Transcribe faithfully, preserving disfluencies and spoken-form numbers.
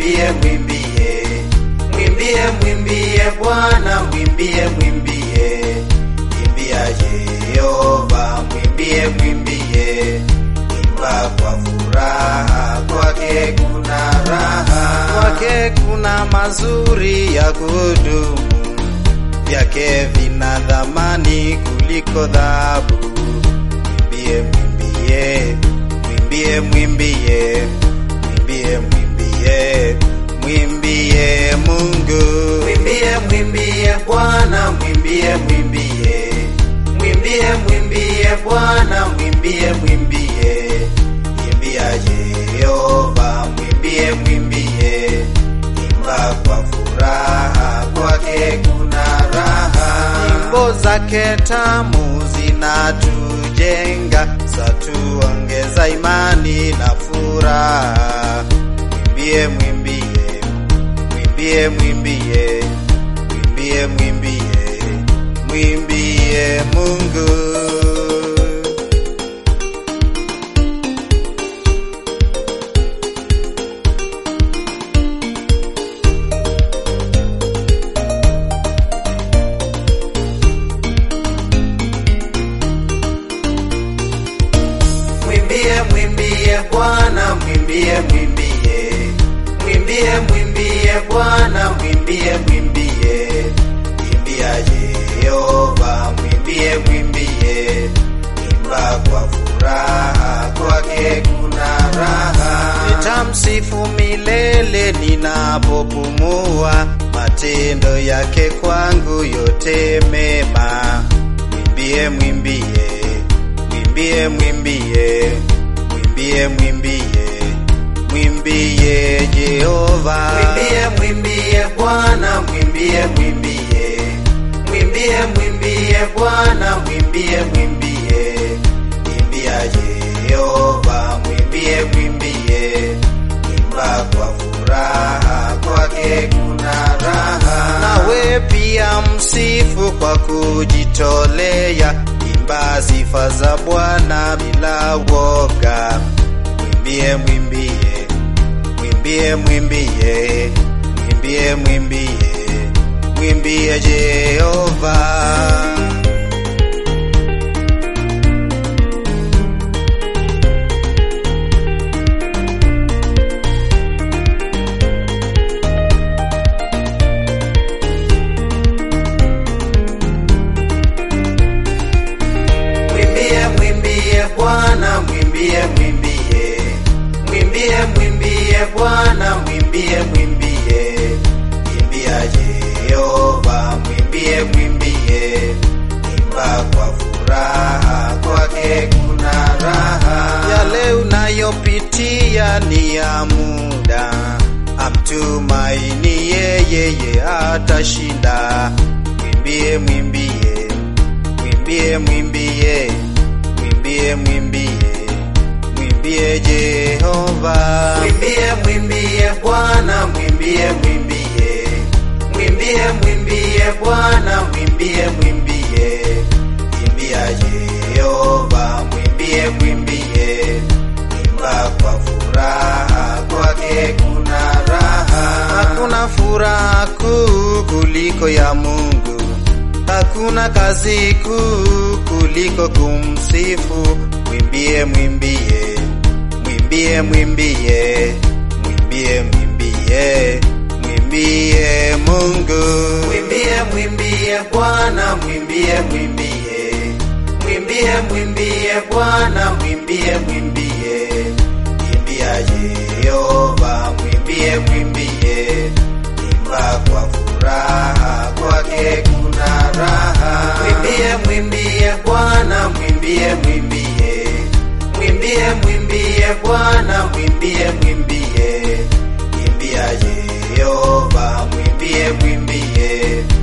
mwimbie, mwimbie, mwimbie, mwimbie Bwana, mwimbie, mwimbie, imbia Jehova, mwimbie, mwimbie, imba kwa furaha, kwake kuna raha, kwake kuna mazuri ya kudumu, vyake vina thamani kuliko dhahabu. Mwimbie, mwimbie, mwimbie, mwimbie, mwimbie, mwimbie, mwimbie Mungu, mwimbie, mwimbie Bwana, mwimbie, mwimbie, mwimbie, mwimbie Bwana, mwimbie, mwimbie, imbia Jehova, mwimbie, mwimbie, imba kwa furaha, kwake kuna raha. Nyimbo zake tamu zinatujenga, zatuongeza imani na furaha. Mwimbie, mwimbie, mwimbie, mwimbie, mwimbie, mwimbie, mwimbie Mungu. Mwimbie, mwimbie Bwana, mwimbie, mwimbie, mwimbie, mwimbie Bwana, mwimbie, mwimbie, imbia Jehova, mwimbie, mwimbie, imba kwa furaha, kwake kuna raha. Nitamsifu milele ninapopumua, matendo yake kwangu yote mema. Mwimbie, mwimbie, mwimbie, mwimbie, mwimbie, mwimbie, mwimbie Jehova, mwimbie, mwimbie Bwana, mwimbie, mwimbie, mwimbie, mwimbie Bwana, mwimbie, mwimbie, imbia Jehova, mwimbie, mwimbie, imba kwa furaha, kwake kuna raha. Nawe pia msifu kwa kujitolea, imba sifa za Bwana bila woga. Mwimbie, mwimbie, mwimbie, mwimbie, mwimbie, mwimbie, mwimbie Jehova. Bwana, mwimbie, mwimbie, mwimbie, mwimbie Bwana, mwimbie, mwimbie, imbia Jehova, mwimbie, mwimbie, imba kwa furaha, kwake kuna raha. Yale unayopitia ni ya muda, amtumaini yeye atashinda. Mwimbie, mwimbie, mwimbie, mwimbie, mwimbie, mwimbie, mwimbie Jehova, mwimbie, mwimbie Bwana, mwimbie, mwimbie, mwimbie, mwimbie Bwana, mwimbie, mwimbie, imbia Jehova, mwimbie, mwimbie, imba kwa furaha, kwake kuna raha. Hakuna furaha kuu kuliko ya Mungu, hakuna kazi kuu kuliko kumsifu. Mwimbie, mwimbie, mwimbie, mwimbie, mwimbie, mwimbie, mwimbie Mungu, mwimbie, mwimbie Bwana, mwimbie, mwimbie, mwimbie, mwimbie Bwana, mwimbie, mwimbie, imbia Jehova, mwimbie, mwimbie, imba kwa furaha, kwake kuna raha. Mwimbie, mwimbie Bwana, mwimbie, mwimbie, mwimbie, mwimbie Bwana, mwimbie, mwimbie, imbia Jehova, mwimbie, mwimbie,